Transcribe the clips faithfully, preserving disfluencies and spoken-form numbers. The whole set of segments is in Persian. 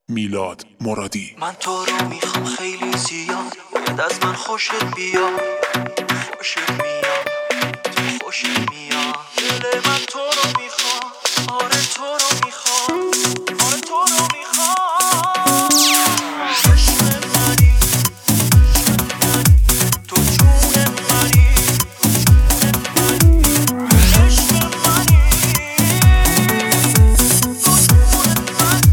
میلاد مرادی. من تو رو میخوام خیلی زیاد، باید از من خوشت بیاد، خوشت میاد، تو خوشت میاد. دل من تو رو میخوام، آره تو رو میخوام، آره تو رو میخوام. عشق منی، تو جون منی، عشق منی، تو جون منی.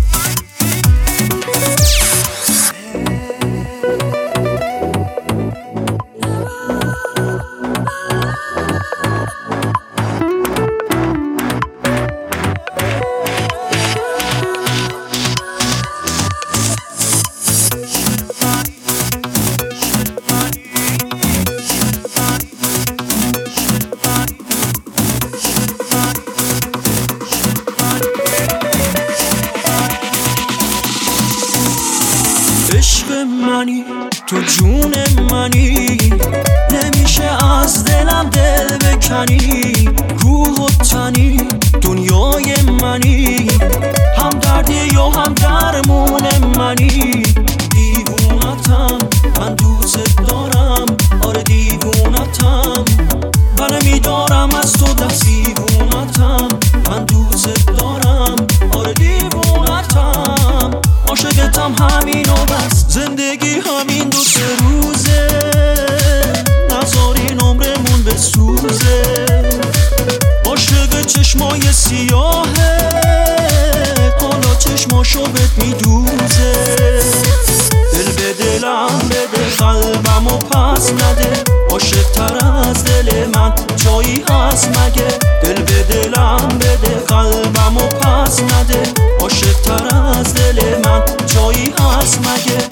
عشق منی، تو جون منی، نمیشه از دلم دل بکنی. روح و تنی، دنیای منی، هم دردی و هم درمون منی. دیوونتم، من دوست دارم، آره دیوونتم. بله میدارم از تو دست، دیوونتم، من دوست دارم، آره دیوونتم. عاشقتم همین و بس، زندگی همین دو سه روزه، نذارین عمرمون بسوزه. عاشق چشمای سیاهه، حالا چشماشو بهت میدوزه. دل به دلم بده، قلبمو پس نده، عاشق تر از دل من جایی هست مگه؟ دل به دلم بده، قلبمو پس نده، عاشق تر از دل من جایی هست مگه؟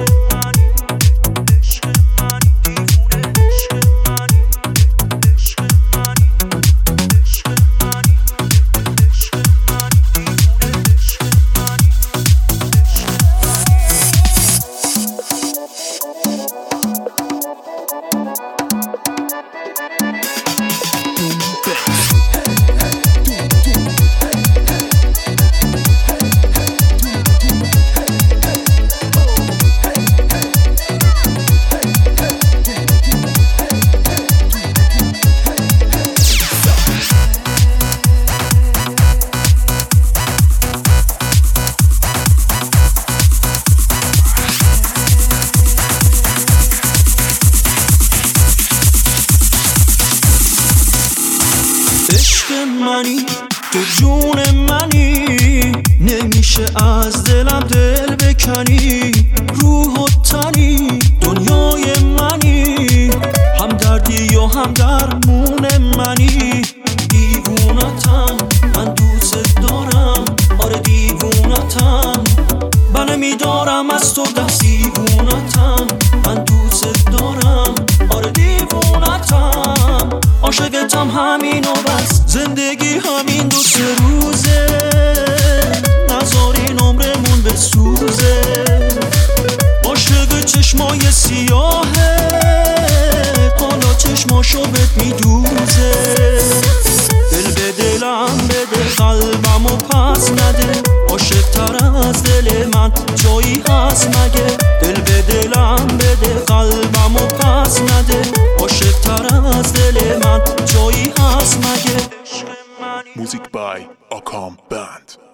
عشق منی، تو جون منی، نمیشه از دلم دل بکنی. روح و تنی، دنیای منی، هم دردی و هم درمون منی. دیوونتم، من دوست دارم، آره دیوونتم. بله میدارم از تو دست، دیوونتم، من دوست دارم، آره دیوونتم. عاشقتم همین و بس، زندگی همین دو سه روزه، نذارین عمرمون بسوزه. عاشق چشمای سیاهه، حالا چشماشو بهت میدوزه. دل به دلم بده، قلبمو پس نده، عاشق تر از دل من جایی هست مگه؟ دل به دلم بده، قلبمو پس نده، عاشق تر از دل من جایی هست مگه؟ Music by Akam Band.